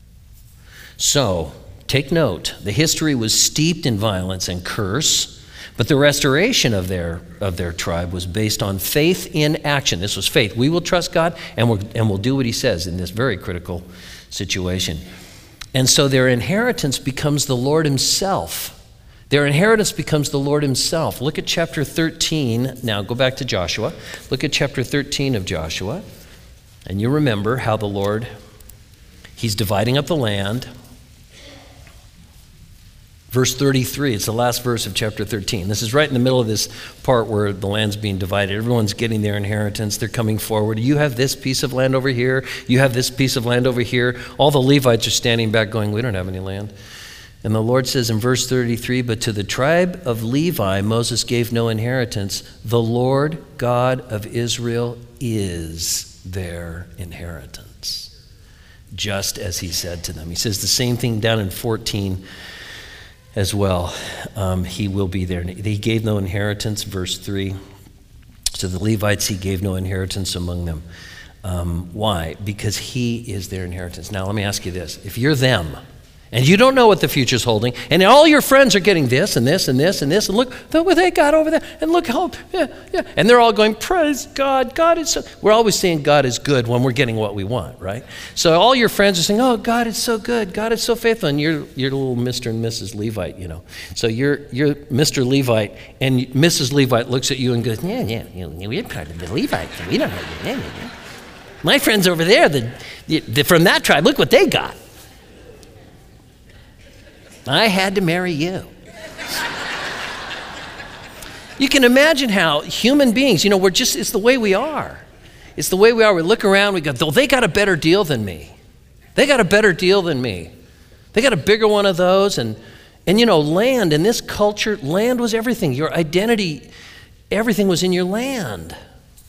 So, take note, the history was steeped in violence and curse, but the restoration of their of their tribe was based on faith in action. This was faith. We will trust God and we'll, and we'll do what he says in this very critical situation. And so their inheritance becomes the Lord himself. Their inheritance becomes the Lord himself. Look at chapter thirteen. Now, go back to Joshua. Look at chapter thirteen of Joshua. And you remember how the Lord, he's dividing up the land. Verse thirty-three, it's the last verse of chapter thirteen. This is right in the middle of this part where the land's being divided. Everyone's getting their inheritance. They're coming forward. You have this piece of land over here. You have this piece of land over here. All the Levites are standing back going, we don't have any land. And the Lord says in verse thirty-three, but to the tribe of Levi, Moses gave no inheritance. The Lord God of Israel is their inheritance, just as he said to them. He says the same thing down in fourteen as well. Um, he will be there. He gave no inheritance, verse three. To the Levites, he gave no inheritance among them. Um, why? Because he is their inheritance. Now, let me ask you this. If you're them, and you don't know what the future's holding, and all your friends are getting this and this and this and this, and look, look what they got over there, and look how, yeah, yeah. And they're all going, praise God, God is so, we're always saying God is good when we're getting what we want, right? So all your friends are saying, oh, God is so good, God is so faithful, and you're, you're little Mister and Missus Levite, you know. So you're, you're Mister Levite, and Missus Levite looks at you and goes, yeah, yeah, we're part of the Levites, we don't have, yeah, yeah, yeah. My friends over there, the, the, from that tribe, look what they got. I had to marry you. You can imagine how human beings, you know, we're just, it's the way we are. It's the way we are. We look around, we go, oh, they got a better deal than me. They got a better deal than me. They got a bigger one of those. And, and you know, land in this culture, land was everything. Your identity, everything was in your land.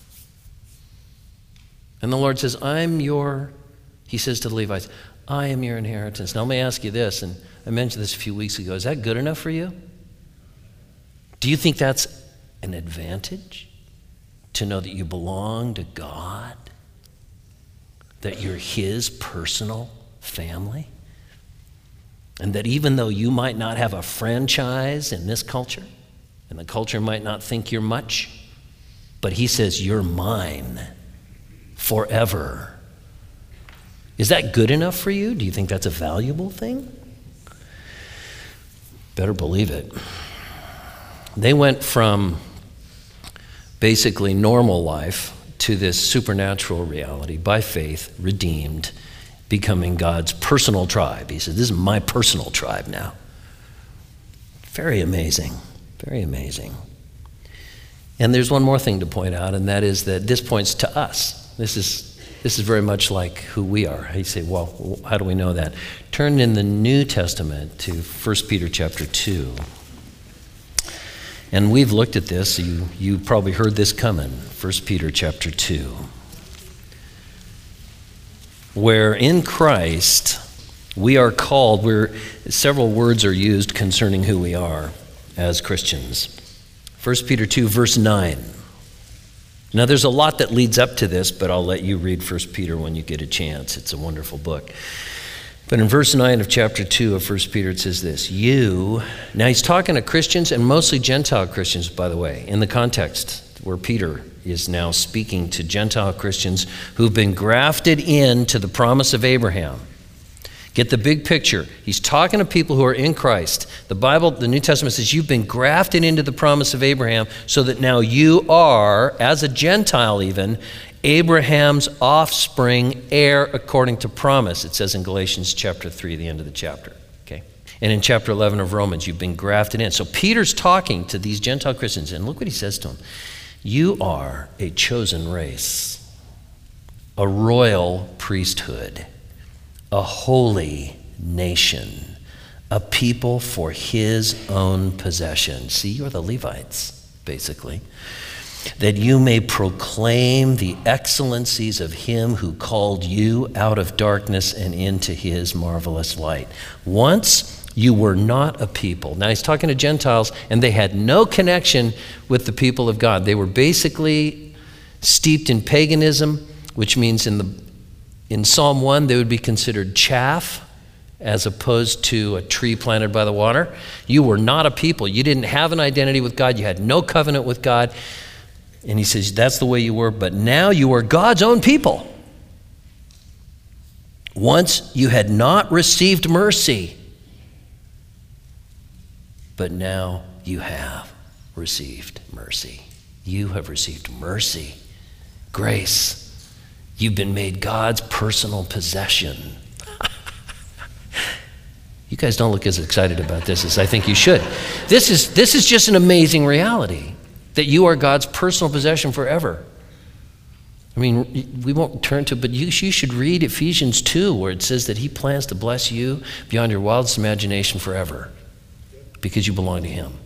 And the Lord says, I'm your, he says to the Levites, I am your inheritance. Now let me ask you this, and I mentioned this a few weeks ago. Is that good enough for you? Do you think that's an advantage? To know that you belong to God? That you're his personal family? And that even though you might not have a franchise in this culture, and the culture might not think you're much, but he says, you're mine forever. Is that good enough for you? Do you think that's a valuable thing? Better believe it. They went from basically normal life to this supernatural reality by faith, redeemed, becoming God's personal tribe. He said, this is my personal tribe now. Very amazing, very amazing. And there's one more thing to point out, and that is that this points to us. This is this is very much like who we are. You say, well, how do we know that? Turn in the New Testament to First Peter chapter two. And we've looked at this. You, you probably heard this coming. First Peter chapter two. Where in Christ we are called, where several words are used concerning who we are as Christians. First Peter two, verse nine. Now there's a lot that leads up to this, but I'll let you read First Peter when you get a chance. It's a wonderful book. But in verse nine of chapter two of First Peter, it says this, you, now he's talking to Christians and mostly Gentile Christians, by the way, in the context where Peter is now speaking to Gentile Christians who've been grafted into the promise of Abraham. Get the big picture. He's talking to people who are in Christ. The Bible, the New Testament says you've been grafted into the promise of Abraham so that now you are, as a Gentile even, Abraham's offspring, heir according to promise. It says in Galatians chapter three, the end of the chapter. Okay, and in chapter eleven of Romans, you've been grafted in. So Peter's talking to these Gentile Christians, and look what he says to them. You are a chosen race, a royal priesthood, a holy nation, a people for his own possession. See, you're the Levites, basically. That you may proclaim the excellencies of him who called you out of darkness and into his marvelous light. Once you were not a people. Now he's talking to Gentiles, and they had no connection with the people of God. They were basically steeped in paganism, which means in the in Psalm one, they would be considered chaff as opposed to a tree planted by the water. You were not a people. You didn't have an identity with God. You had no covenant with God. And he says, that's the way you were, but now you are God's own people. Once you had not received mercy, but now you have received mercy. You have received mercy, grace. You've been made God's personal possession. You guys don't look as excited about this as I think you should. This is, this is just an amazing reality, that you are God's personal possession forever. I mean, we won't turn to, but you, you should read Ephesians two, where it says that he plans to bless you beyond your wildest imagination forever because you belong to him.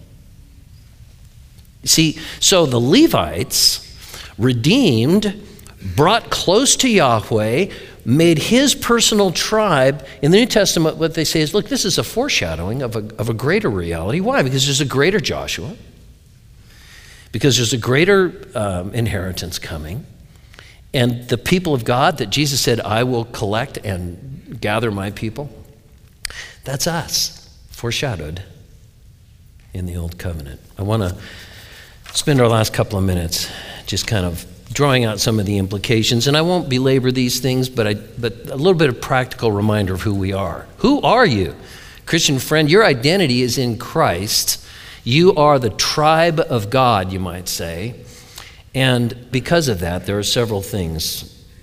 See, so the Levites, redeemed, brought close to Yahweh, made his personal tribe. In the New Testament, what they say is, look, this is a foreshadowing of a, of a greater reality. Why? Because there's a greater Joshua. Because there's a greater um, inheritance coming. And the people of God that Jesus said, I will collect and gather my people, that's us, foreshadowed in the Old Covenant. I want to spend our last couple of minutes just kind of drawing out some of the implications, and I won't belabor these things, but I, but a little bit of practical reminder of who we are. Who are you? Christian friend, your identity is in Christ. You are the tribe of God, you might say, and because of that, there are several things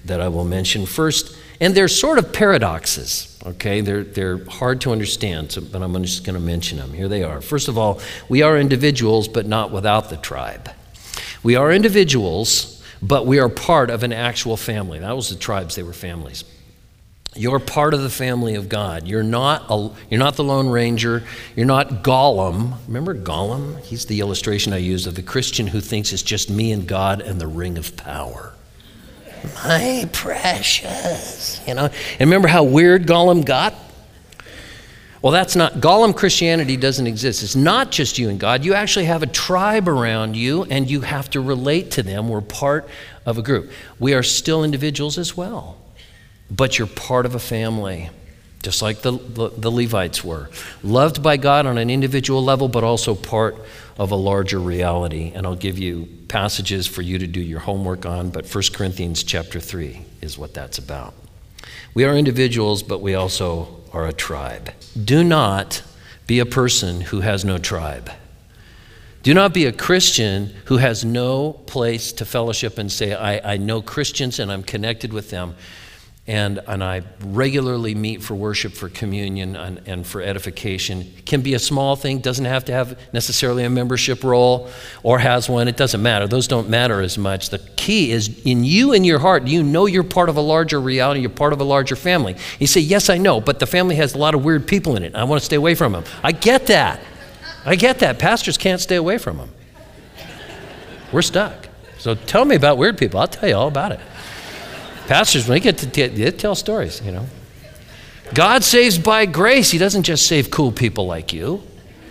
that I will mention. First, and they're sort of paradoxes, okay? They're, they're hard to understand, so, but I'm just going to mention them. Here they are. First of all, we are individuals, but not without the tribe. We are individuals, but we are part of an actual family. That was the tribes, they were families. You're part of the family of God. You're not a, you're not the Lone Ranger. You're not Gollum. Remember Gollum? He's the illustration I used of the Christian who thinks it's just me and God and the ring of power. My precious, you know. And remember how weird Gollum got? Well, that's not, Gollum Christianity doesn't exist. It's not just you and God. You actually have a tribe around you, and you have to relate to them. We're part of a group. We are still individuals as well, but you're part of a family, just like the, the, the Levites were. Loved by God on an individual level, but also part of a larger reality. And I'll give you passages for you to do your homework on, but First Corinthians chapter three is what that's about. We are individuals, but we also are a tribe. Do not be a person who has no tribe. Do not be a Christian who has no place to fellowship and say, I, I know Christians and I'm connected with them, and, and I regularly meet for worship, for communion, and, and for edification. It can be a small thing, doesn't have to have necessarily a membership role, or has one. It doesn't matter. Those don't matter as much. The key is in you and your heart, you know you're part of a larger reality, you're part of a larger family. You say, yes, I know, but the family has a lot of weird people in it. I want to stay away from them. I get that. I get that. Pastors can't stay away from them. We're stuck. So tell me about weird people. I'll tell you all about it. Pastors, when they get to t- they tell stories, you know. God saves by grace. He doesn't just save cool people like you.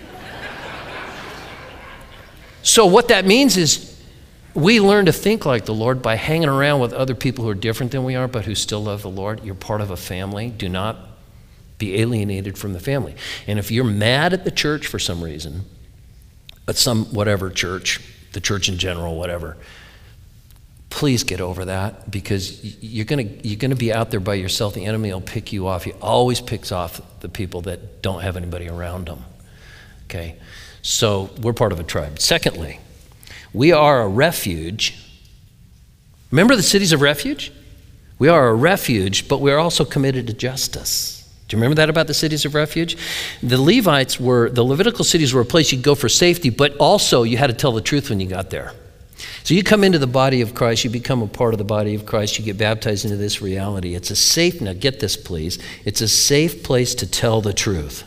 So what that means is we learn to think like the Lord by hanging around with other people who are different than we are, but who still love the Lord. You're part of a family. Do not be alienated from the family. And if you're mad at the church for some reason, at some whatever church, the church in general, whatever, please get over that, because you're going you're going to be out there by yourself. The enemy will pick you off. He always picks off the people that don't have anybody around them. Okay? So we're part of a tribe. Secondly, we are a refuge. Remember the cities of refuge? We are a refuge, but we're also committed to justice. Do you remember that about the cities of refuge? The Levites were, the Levitical cities were a place you'd go for safety, but also you had to tell the truth when you got there. So you come into the body of Christ, you become a part of the body of Christ, you get baptized into this reality. It's a safe, now get this please, it's a safe place to tell the truth,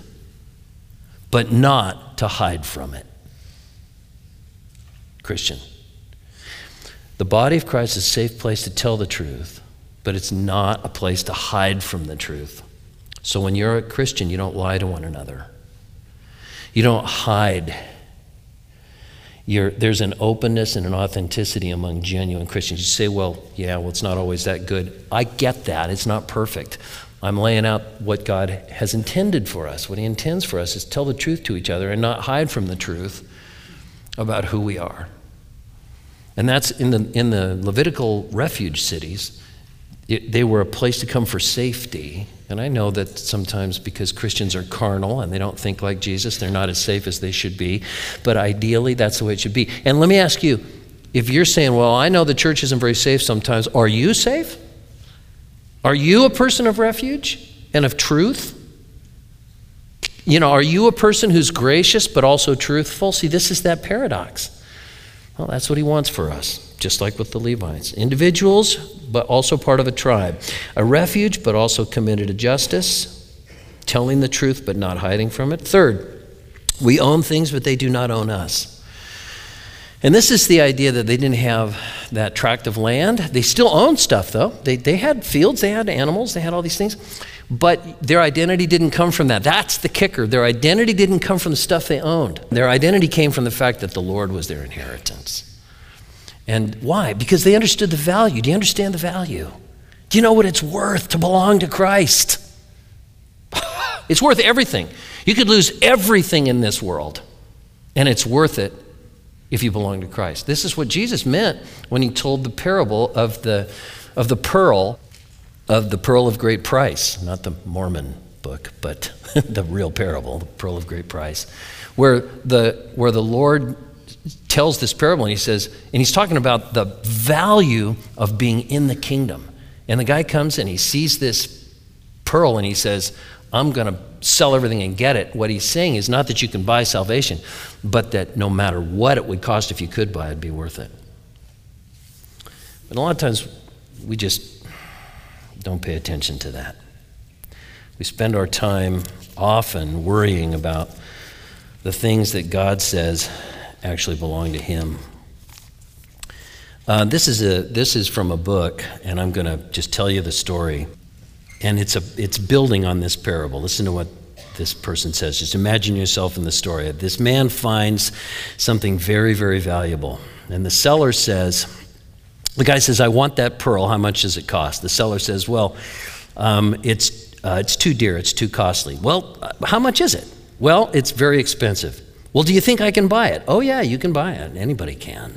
but not to hide from it. Christian, the body of Christ is a safe place to tell the truth, but it's not a place to hide from the truth. So when you're a Christian, you don't lie to one another. You don't hide. You're, there's an openness and an authenticity among genuine Christians. You say, well, yeah, well, it's not always that good. I get that. It's not perfect. I'm laying out what God has intended for us. What he intends for us is tell the truth to each other and not hide from the truth about who we are. And that's in the, in the Levitical refuge cities. It, they were a place to come for safety. And I know that sometimes because Christians are carnal and they don't think like Jesus, they're not as safe as they should be. But ideally, that's the way it should be. And let me ask you, if you're saying, well, I know the church isn't very safe sometimes, are you safe? Are you a person of refuge and of truth? You know, are you a person who's gracious but also truthful? See, this is that paradox. Well, that's what he wants for us, just like with the Levites. Individuals, but also part of a tribe. A refuge, but also committed to justice. Telling the truth, but not hiding from it. Third, we own things, but they do not own us. And this is the idea that they didn't have that tract of land. They still owned stuff, though. They, they had fields, they had animals, they had all these things. But their identity didn't come from that. That's the kicker. Their identity didn't come from the stuff they owned. Their identity came from the fact that the Lord was their inheritance. And why? Because they understood the value. Do you understand the value? Do you know what it's worth to belong to Christ? It's worth everything. You could lose everything in this world, and it's worth it if you belong to Christ. This is what Jesus meant when he told the parable of the, of the pearl, of the pearl of great price, not the Mormon book, but the real parable, the pearl of great price, where the, where the Lord tells this parable, and he says, and he's talking about the value of being in the kingdom. And the guy comes and he sees this pearl and he says, I'm going to sell everything and get it. What he's saying is not that you can buy salvation, but that no matter what it would cost, if you could buy it, it'd be worth it. But a lot of times we just don't pay attention to that. We spend our time often worrying about the things that God says actually belong to him. Uh, this is a this is from a book, and I'm going to just tell you the story. And it's a it's building on this parable. Listen to what this person says. Just imagine yourself in the story. This man finds something very, very valuable. And the seller says, the guy says, I want that pearl. How much does it cost? The seller says, well, um, it's uh, it's too dear. It's too costly. Well, uh, how much is it? Well, it's very expensive. Well, do you think I can buy it? Oh, yeah, you can buy it. Anybody can.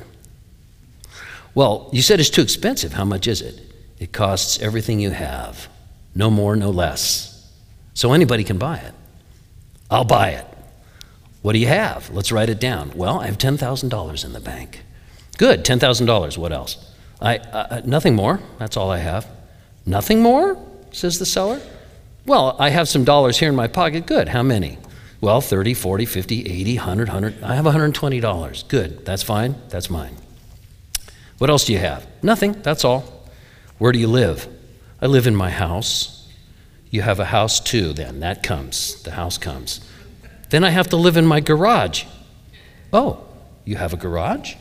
Well, you said it's too expensive. How much is it? It costs everything you have. No more, no less. So anybody can buy it. I'll buy it. What do you have? Let's write it down. Well, I have ten thousand dollars in the bank. Good, ten thousand dollars. What else? I uh, nothing more. That's all I have. Nothing more, says the seller. Well, I have some dollars here in my pocket. Good. How many? Well, thirty, forty, fifty, eighty, one hundred, one hundred. I have one hundred twenty dollars. Good. That's fine. That's mine. What else do you have? Nothing. That's all. Where do you live? I live in my house. You have a house too, then. That comes. The house comes. Then I have to live in my garage. Oh, you have a garage?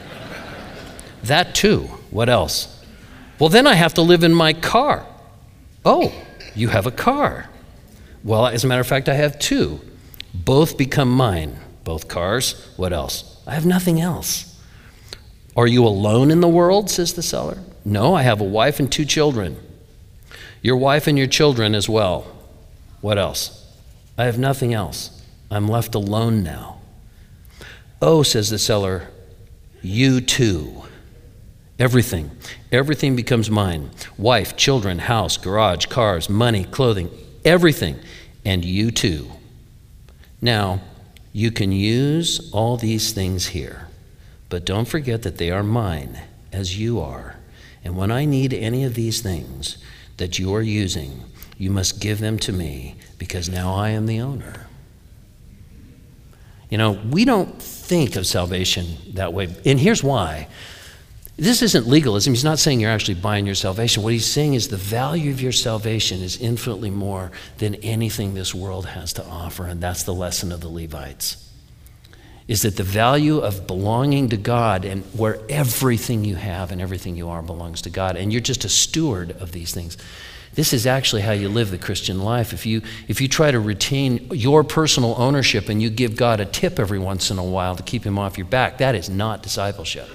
That too. What else? Well, then I have to live in my car. Oh, you have a car. Well, as a matter of fact, I have two. Both become mine. Both cars. What else? I have nothing else. Are you alone in the world, says the seller? No, I have a wife and two children. Your wife and your children as well. What else? I have nothing else. I'm left alone now. Oh, says the seller, you too. Everything. Everything becomes mine. Wife, children, house, garage, cars, money, clothing, everything. And you too. Now, you can use all these things here, but don't forget that they are mine as you are. And when I need any of these things that you are using, you must give them to me because now I am the owner. You know, we don't think of salvation that way. And here's why. This isn't legalism. He's not saying you're actually buying your salvation. What he's saying is the value of your salvation is infinitely more than anything this world has to offer. And that's the lesson of the Levites. Is that the value of belonging to God and where everything you have and everything you are belongs to God. And you're just a steward of these things. This is actually how you live the Christian life. If you, if you try to retain your personal ownership and you give God a tip every once in a while to keep him off your back, that is not discipleship.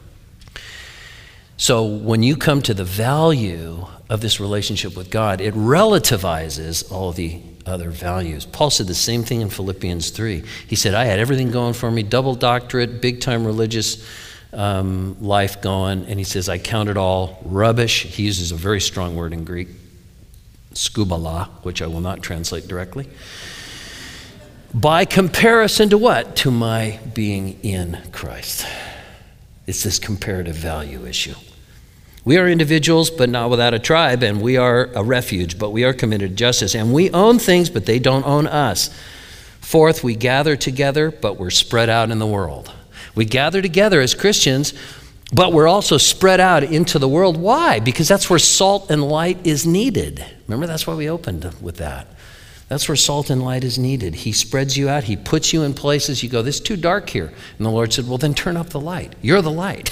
So when you come to the value of this relationship with God, it relativizes all the other values. Paul said the same thing in Philippians three. He said, I had everything going for me, double doctorate, big time religious um, life going. And he says, I count it all rubbish. He uses a very strong word in Greek, skubala, which I will not translate directly. By comparison to what? To my being in Christ. It's this comparative value issue. We are individuals, but not without a tribe, and we are a refuge, but we are committed to justice. And we own things, but they don't own us. Fourth, we gather together, but we're spread out in the world. We gather together as Christians, but we're also spread out into the world. Why? Because that's where salt and light is needed. Remember, that's why we opened with that. That's where salt and light is needed. He spreads you out. He puts you in places. You go, this is too dark here. And the Lord said, well, then turn up the light. You're the light.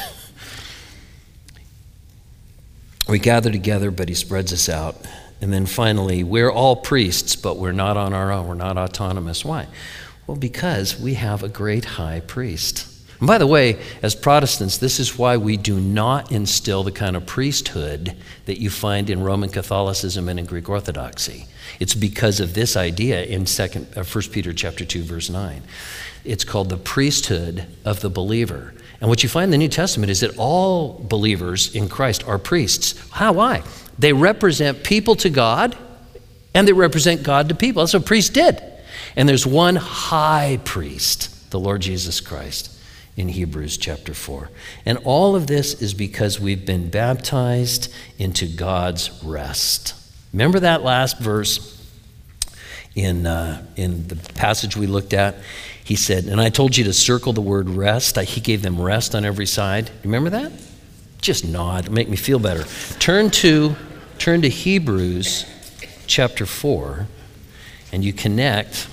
We gather together, but he spreads us out. And then finally, we're all priests, but we're not on our own. We're not autonomous. Why? Well, because we have a great high priest. And by the way, as Protestants, this is why we do not instill the kind of priesthood that you find in Roman Catholicism and in Greek Orthodoxy. It's because of this idea in second, uh, First Peter chapter two, verse nine. It's called the priesthood of the believer. And what you find in the New Testament is that all believers in Christ are priests. How? Why? They represent people to God, and they represent God to people. That's what priests did. And there's one high priest, the Lord Jesus Christ. in Hebrews chapter four. And all of this is because we've been baptized into God's rest. Remember that last verse in, uh, in the passage we looked at? He said, and I told you to circle the word rest. I, he gave them rest on every side. Remember that? Just nod, make me feel better. Turn to, turn to Hebrews chapter four, and you connect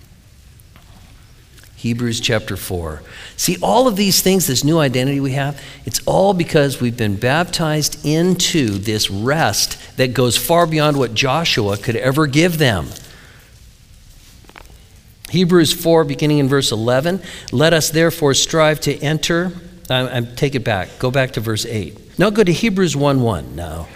Hebrews chapter four. See, all of these things, this new identity we have, it's all because we've been baptized into this rest that goes far beyond what Joshua could ever give them. Hebrews four, beginning in verse eleven, let us therefore strive to enter. I, I take it back. Go back to verse eight. No, go to Hebrews one one. No.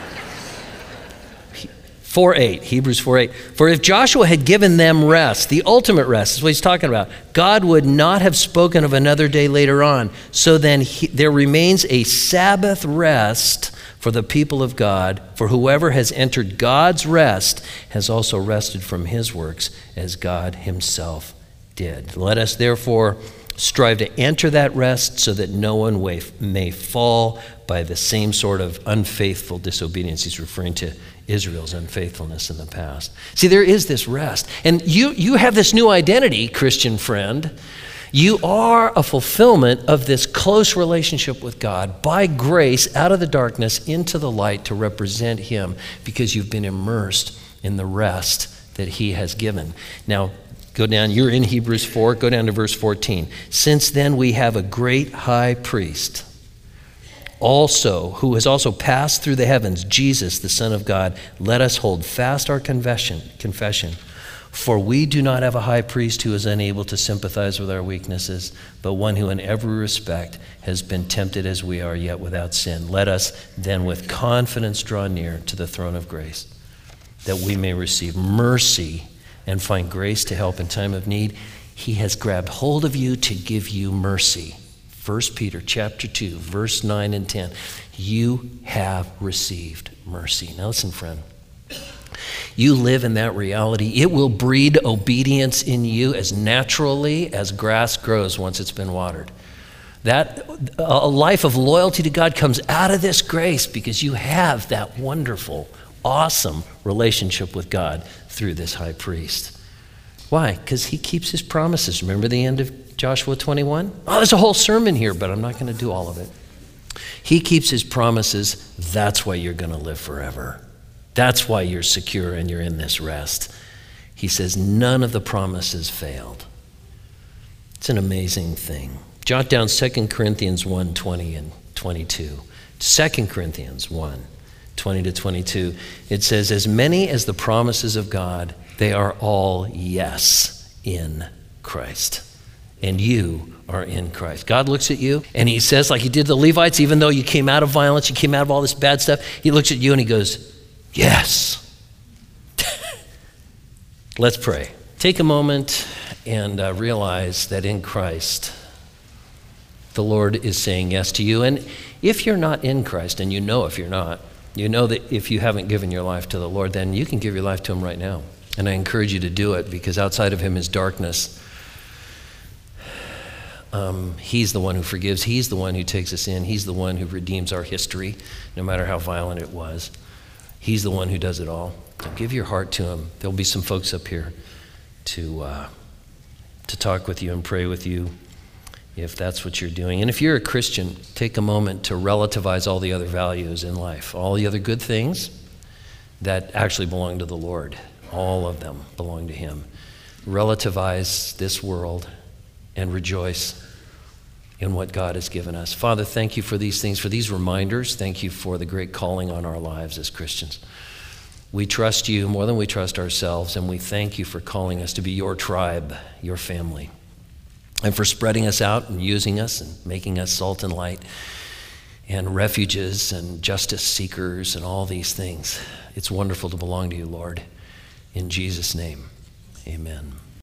four eight, Hebrews four eight. For if Joshua had given them rest, the ultimate rest is what he's talking about, God would not have spoken of another day later on. So then he, there remains a Sabbath rest for the people of God. For whoever has entered God's rest has also rested from his works as God himself did. Let us therefore strive to enter that rest so that no one may fall by the same sort of unfaithful disobedience. He's referring to Israel's unfaithfulness in the past. See, there is this rest. And you, you have this new identity, Christian friend. You are a fulfillment of this close relationship with God by grace out of the darkness into the light to represent him because you've been immersed in the rest that he has given. Now, go down, you're in Hebrews four, go down to verse fourteen. Since then we have a great high priest, also, who has also passed through the heavens, Jesus, the Son of God. Let us hold fast our confession, confession. For we do not have a high priest who is unable to sympathize with our weaknesses, but one who in every respect has been tempted as we are, yet without sin. Let us then with confidence draw near to the throne of grace, that we may receive mercy and find grace to help in time of need. He has grabbed hold of you to give you mercy. First Peter chapter two, verse nine and ten. You have received mercy. Now listen, friend. You live in that reality. It will breed obedience in you as naturally as grass grows once it's been watered. That a life of loyalty to God comes out of this grace because you have that wonderful, awesome relationship with God through this high priest. Why? Because he keeps his promises. Remember the end of Joshua twenty-one? Oh, there's a whole sermon here, but I'm not going to do all of it. He keeps his promises. That's why you're going to live forever. That's why you're secure and you're in this rest. He says none of the promises failed. It's an amazing thing. Jot down Second Corinthians one, twenty and twenty-two. Second Corinthians one, twenty to twenty-two. It says, as many as the promises of God, they are all yes in Christ. And you are in Christ. God looks at you and he says, like he did the Levites, even though you came out of violence, you came out of all this bad stuff, he looks at you and he goes, yes. Let's pray. Take a moment and uh, realize that in Christ, the Lord is saying yes to you. And if you're not in Christ, and you know if you're not, you know that if you haven't given your life to the Lord, then you can give your life to him right now. And I encourage you to do it because outside of him is darkness. Um, he's the one who forgives. He's the one who takes us in. He's the one who redeems our history, no matter how violent it was. He's the one who does it all. So give your heart to him. There'll be some folks up here to uh, to talk with you and pray with you if that's what you're doing. And if you're a Christian, take a moment to relativize all the other values in life, all the other good things that actually belong to the Lord. All of them belong to him. Relativize this world and rejoice in what God has given us. Father, thank you for these things, for these reminders. Thank you for the great calling on our lives as Christians. We trust you more than we trust ourselves, and we thank you for calling us to be your tribe, your family, and for spreading us out and using us and making us salt and light and refuges and justice seekers and all these things. It's wonderful to belong to you, Lord. In Jesus' name, amen.